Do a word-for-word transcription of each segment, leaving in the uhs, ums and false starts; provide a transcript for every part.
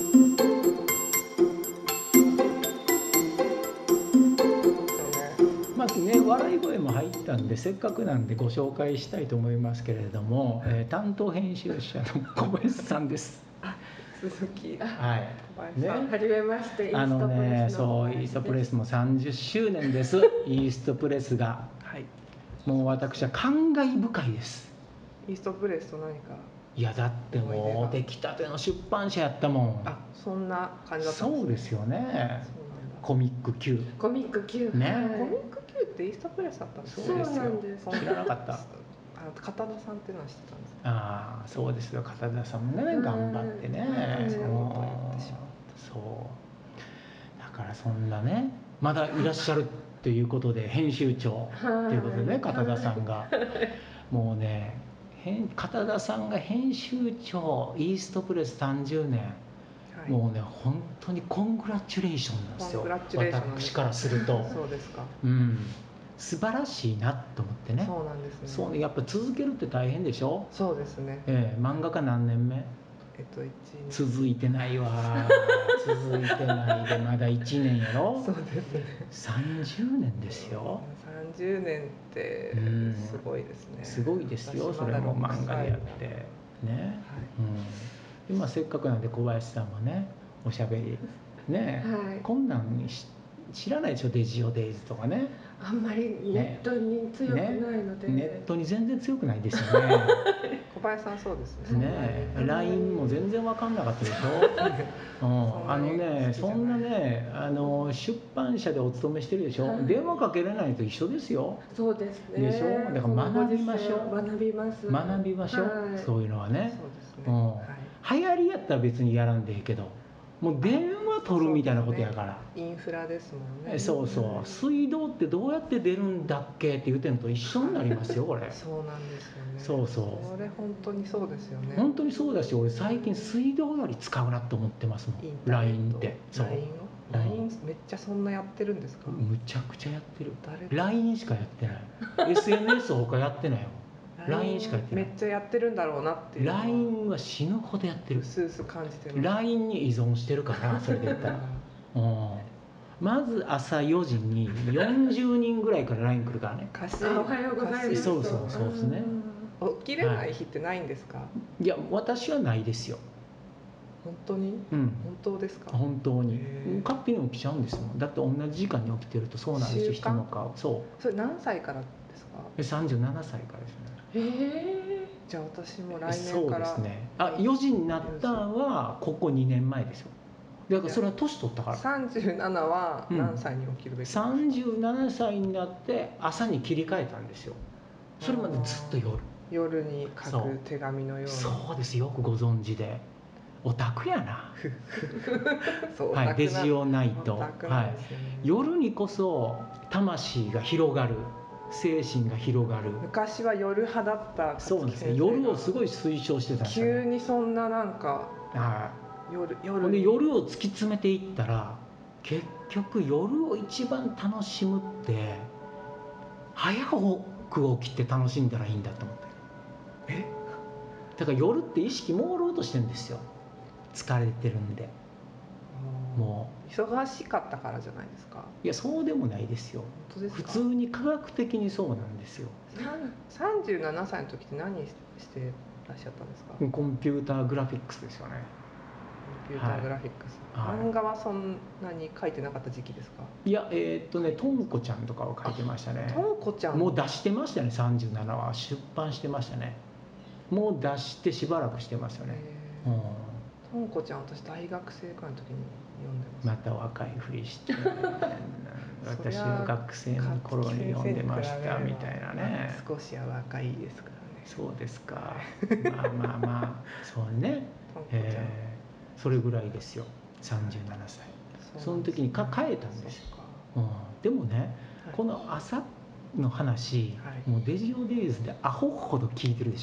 まずね、笑い声も入ったんで、せっかくなんでご紹介したいと思いますけれども、えー担当編集者の小林さんです。 鈴木はい。 小林さん、はじめまして。 あのね、そう、イーストプレススもさんじゅっしゅうねんです。イーストプレスが。 はい。 もう私は感慨深いです。 イーストプレスと何か。 いや、だってもう出来たての出版社やったもん。 あ、そんな感じだったんですね。 そうですよね。 そうなんだ。 コミック Q。 コミック Q。 ね。 コミック Q ってイーストプレスだったんですね。 そうですよ。知らなかった。 あ、片田さんっていうのは知ってたんですか。 ああ、そうですよ。片田さんもね、頑張ってね。 そんなこと言ってしまった。 そう。だからそんなね、まだいらっしゃるということで、編集長ということでね、片田さんが。もうね、片田さんが編集長、イーストプレスさんじゅうねん。はい、もうね、本当にコングラチュレーションなんですよ。私からすると。 そうですか。 うん。素晴らしいなと思ってね。 そうなんですね。 そう、やっぱ続けるって大変でしょ。 そうですね。 ええ、漫画家何年目？ えっと一続いてないわ。続いてないでまだいちねんやろ。 そうですね。 さんじゅうねんですよ。 さんじゅうねんってすごいですね。 すごいですよ。それも漫画でやってね。はい、うん。今せっかくなんで小林さんもね、おしゃべりね、はい、こんなんにし知らないでしょ、デジオデイズとかね。 あんまりネットに強くないので、 ねね、ネットに全然強くないですよね。 小林さんそうですね。 ね、ライン も全然分かんなかったでしょ。うん、あのね、そんなね、あの出版社でお勤めしてるでしょ。はい、電話かけれないと一緒ですよ。 そうですね。 でしょ。だから学びましょう。 学びます。 学びましょう。はい、そういうのはね。 そうですね。 うん、はい、流行りやったら別にやらんでいいけど。もう電話取るみたいなことやから、 ね、インフラですもんね。 そうそう、水道ってどうやって出るんだっけって言ってんのと一緒になりますよこれ。 そうなんですよね。 そうそう、 それ本当にそうですよね。 本当にそうだし、俺最近水道より使うなと思ってますもん、 ライン って。そう、 ライン めっちゃそんなやってるんですか。 むちゃくちゃやってる。 ライン しかやってない。 エスエヌエス 他やってないよ。ライン しかやってない。 めっちゃやってるんだろうなっていう。 ライン は死ぬほどやってる。 薄々感じてる。 ライン に依存してるからそれで言ったらうん、まず朝よじによんじゅうにんぐらいから ライン 来るからね。 おはようございます。 そうそうそうですね。 起きれない日ってないんですか。はい、 いや私はないですよ。 本当に、うん、本当ですか。 本当に勝手に起きちゃうんですもん。だって同じ時間に起きてるとそうなんですよ、人の顔。そう。 それ何歳からですか。 さんじゅうななさいからですね。 へえ。じゃあ私も来年から。 そうですね。あ、よじになったのはここにねんまえですよ。だからそれは年取ったから。 さんじゅうななは何歳に起きるべき、 うん、さんじゅうななさいになって朝に切り替えたんですよ。それまでずっと夜。 夜に書く手紙のような。 そうです、よくご存知で。オタクやな。 そう、 はい、デジオナイト、ね、はい、夜にこそ魂が広がる、精神が広がる。 昔は夜派だった。 そうですね、夜をすごい推奨してたんですよ、ね、 急にそんななんか、はい、夜夜で夜を突き詰めていったら結局夜を一番楽しむって早く起きて楽しんだらいいんだと思って。えだから夜って意識朦朧としてるんですよ、疲れてるんで。もう忙しかったからじゃないですか。 いやそうでもないですよ。 本当ですか。 普通に科学的にそうなんですよ。 さんじゅうななさいの時って何してらっしゃったんですか。 コンピューターグラフィックスですよね。 コンピューターグラフィックス、はい、漫画はそんなに書いてなかった時期ですか。 いやえー、っとねとんこちゃんとかを書いてましたね。 とんこちゃんもう出してましたね。さんじゅうななは出版してましたね。もう出してしばらくしてますよね。うん、 とんこちゃん私大学生くらいの時に読んでます。 また若いふりして私は学生の頃に読んでましたみたいなね。 少しは若いですからね。 そうですか。まあまあまあそうね、えー、それぐらいですよ。さんじゅうななさい。その時にか変えたんですよ。うん、でもね、はい、この朝の話、はい、もうデジオデイズでアホほど聞いてるでしょ。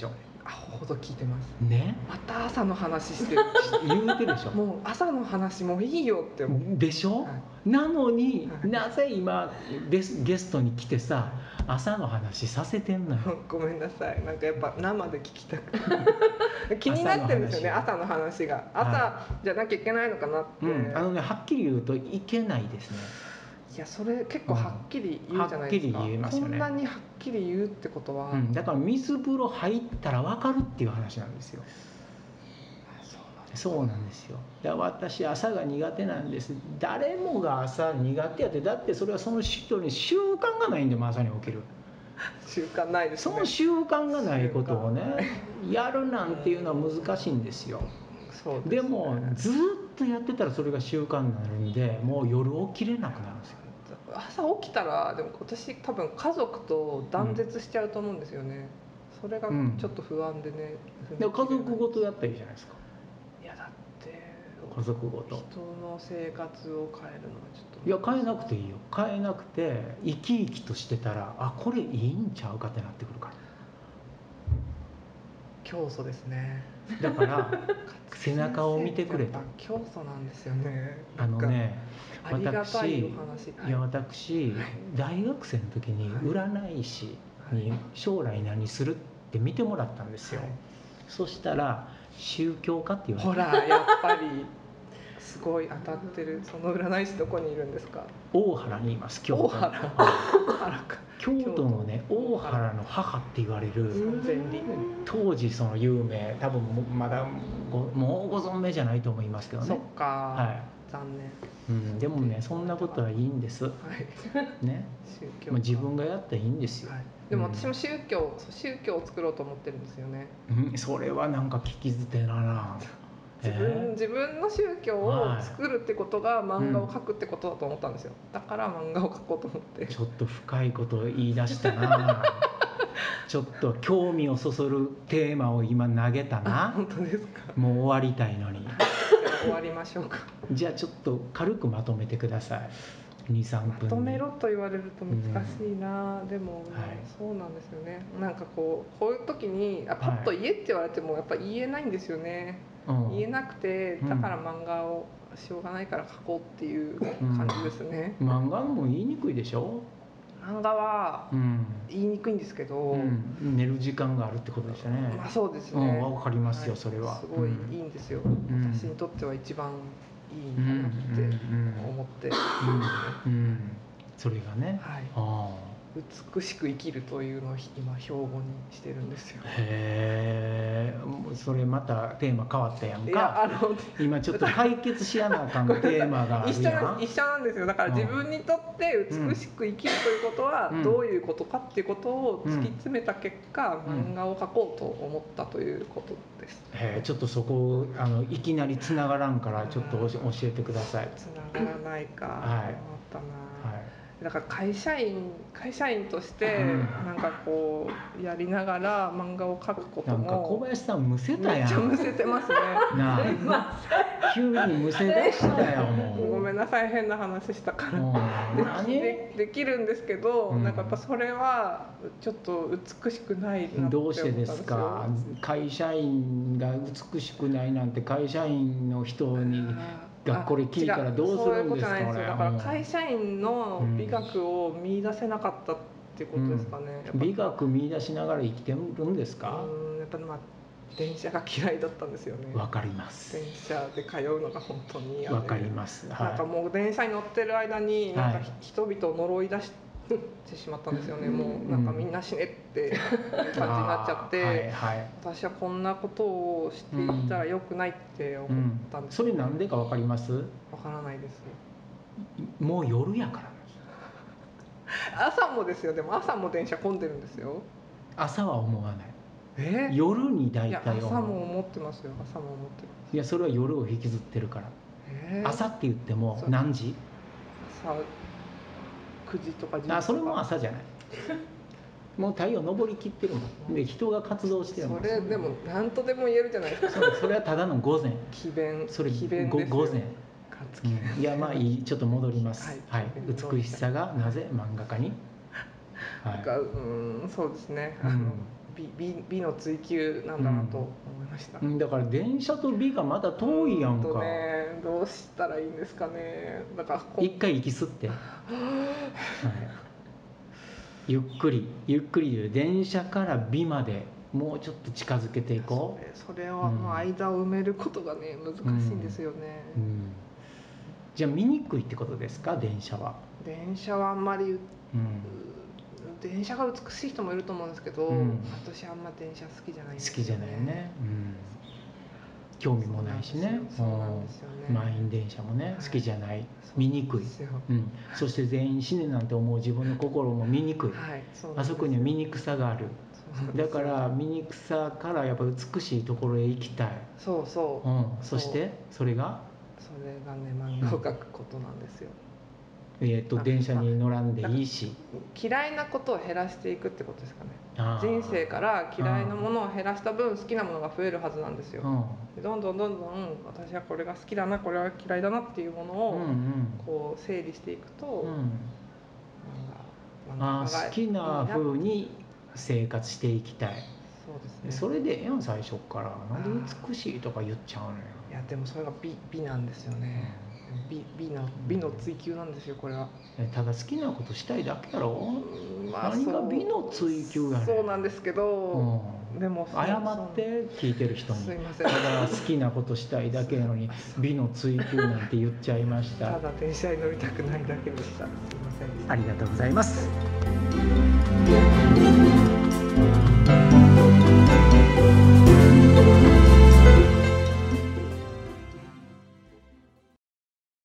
アホほど聞いてますね。 また朝の話してる言うてるでしょ。 もう朝の話もういいよって思うでしょ、 はい、 なのに、 はい、 なぜ今ゲスゲストに来てさ朝の話させてんのよ。 ごめんなさいなんかやっぱ生で聞きたく気になってるんですよね朝の話が朝、はい、じゃなきゃいけないのかなって、 うん、あのねはっきり言うといけないですね。 いやそれ結構はっきり言うじゃないですか、 うん、はっきり言えますよね。 こんなにはっきり言うってことは、 うん、だから水風呂入ったら分かるっていう話なんですよ。そうなんですよ。だから私朝が苦手なんです。誰もが朝苦手やって、だってそれはその人に習慣がないんでも朝に起きる習慣ないですね。 その習慣がないことをねやるなんていうのは難しいんですよ。 そうですね、 でもずっとやってたらそれが習慣になるんで、もう夜起きれなくなるんですよ。 朝起きたらでも私多分家族と断絶しちゃうと思うんですよね、うん、それがちょっと不安でね、 うん、でも家族ごとやったらいいじゃないですか。 いやだって家族ごと人の生活を変えるのはちょっといや変えなくていいよ。変えなくて生き生きとしてたらあこれいいんちゃうかってなってくるから。 教祖ですね。 だから背中を見てくれと。 教祖なんですよね。 あのねありがたいお私、いや私大学生の時に占い師に将来何するって見てもらったんですよ、はい、そしたら宗教家って言われて、 ほらやっぱりすごい当たってる。その占い師どこにいるんですか？ 大原にいます。京都。 大原。大原か。 京都のね大原の母って言われる当時その有名、多分まだごもうご存命じゃないと思いますけどね。 そっか、 はい、 残念、 うん、でもねそんなことはいいんです、はい、ね、宗教もう自分がやったらいいんですよ、はい、 でも私も宗教、うん、宗教を作ろうと思ってるんですよね、 うん、それはなんか聞き捨てだな自分、えー、自分の宗教を作るってことが漫画を描くってことだと思ったんですよ。だから漫画を描こうと思って。 ちょっと深いことを言い出したなちょっと興味をそそるテーマを今投げたな。 本当ですか？ もう終わりたいのに終わりましょうか。 じゃあちょっと軽くまとめてください。に、さんぷんまとめろと言われると難しいな、うん、でも、はい、そうなんですよね。なんかこうこういう時にあパッと言えって言われてもやっぱ言えないんですよね、うん、言えなくて、だから漫画をしょうがないから描こうっていう感じですね、 うん、漫画も言いにくいでしょ。 漫画は言いにくいんですけど、うん、 寝る時間があるってことでしたね。 まあそうですね、 わ、うん、かりますよ、はい、それはすごいいいんですよ、うん、私にとっては一番いいんだなって思って、 うんうんうん、それがね、 はい、 あ美しく生きるというのを今標語にしてるんですよ。 へえ、それまたテーマ変わったやんか。いやあの今ちょっと解決しやなあかんテーマがあるやん。 一緒な一緒なんですよ。だから自分にとって美しく生きるということはどういうことかっていうことを突き詰めた結果、うん、漫画を描こうと思ったということです。 へえ、ちょっとそこあのいきなり繋がらんからちょっと教えてください。 繋がらないか。はい。思ったな。はい。だから会社員会社員としてなんかこうやりながら漫画を描くことも、 なんか小林さんむせたやん。 めっちゃむせてますね。 なあ、急にむせ出したよもう。 ごめんなさい、変な話したからで, で, できるんですけど、うん、なんかやっぱそれはちょっと美しくないなって思ったんですよ。 どうしてですか？会社員が美しくないなんて会社員の人にがこれ聞いたらどうするんですか？ そういうことじゃないですよ。だから会社員の美学を見出せなかったっていうことですかね、 うん、美学見出しながら生きてるんですか？ うん、やっぱりまあ電車が嫌いだったんですよね。 わかります。 電車で通うのが本当に嫌で。 わかります、 はい、なんかもう電車に乗ってる間になんか人々を呪い出してしまったんですよね、はい、もうなんかみんな死ねっていう感じになっちゃって、はいはい、私はこんなことをしていったらよくないって思ったんです、 うんうん、それなんでかわかります？わからないです。 もう夜やから朝もですよ。でも朝も電車混んでるんですよ。 朝は思わない。 え夜に大体思う。朝も思ってますよ。朝も思ってます。 いやそれは夜を引きずってるから、えー、朝って言っても何時？ 朝くじとかじゅうじとか。 あ、それも朝じゃないもう太陽昇りきってるもんで人が活動してるもん。 それでも何とでも言えるじゃないですか。 それ、それはただの午前詭弁。 それ詭弁ですよ。 午前、うん、いやまあいい、ちょっと戻ります、はいはい、美しさがなぜ漫画家に、 はい、なんかうんそうですね、 うん、 美, 美, 美の追求なんだなと思いました、 うん、だから電車と美がまだ遠いやんか、 と、ね、どうしたらいいんですかね。だから一回息吸って、はい、ゆっくりゆっくりで電車から美までもうちょっと近づけていこう。それ、それをの間を埋めることがね、難しいんですよね、 うんうん、じゃあ見にくいってことですか、電車は。 電車はあんまり、うん、電車が美しい人もいると思うんですけど、うん、私あんま電車好きじゃないんですよね。 好きじゃないね、うん、興味もないしね。 そうなんですよね。 満員電車もね、はい、好きじゃない、見にくい、 うん、 そして全員死ねなんて思う自分の心も見にくい、はい、あそこには醜さがある。だから醜さからやっぱ美しいところへ行きたい。 そうそう、 うん、そしてそれがそれがね、漫画を描くことなんですよ。 えー、と電車に乗らんでいいし、 嫌いなことを減らしていくってことですかね。人生から嫌いなものを減らした分好きなものが増えるはずなんですよ。どんどんどんどん私はこれが好きだな、これは嫌いだなっていうものをこう整理していくと、うんうん、あ好きな風に生活していきたい。 そうですね。 それでええやん、最初からなんで美しいとか言っちゃうのよ。 いやでもそれが 美, 美なんですよね、うん、美, 美, の美の追求なんですよ、これは。 ただ好きなことしたいだけやろ、うん、まあ、何が美の追求やねん。 そうなんですけど、うん、でも謝って聞いてる人に。 すいません。 ただ好きなことしたいだけやのに美の追求なんて言っちゃいました。 ただ電車に乗りたくないだけでした。すいませんでした。 ありがとうございます。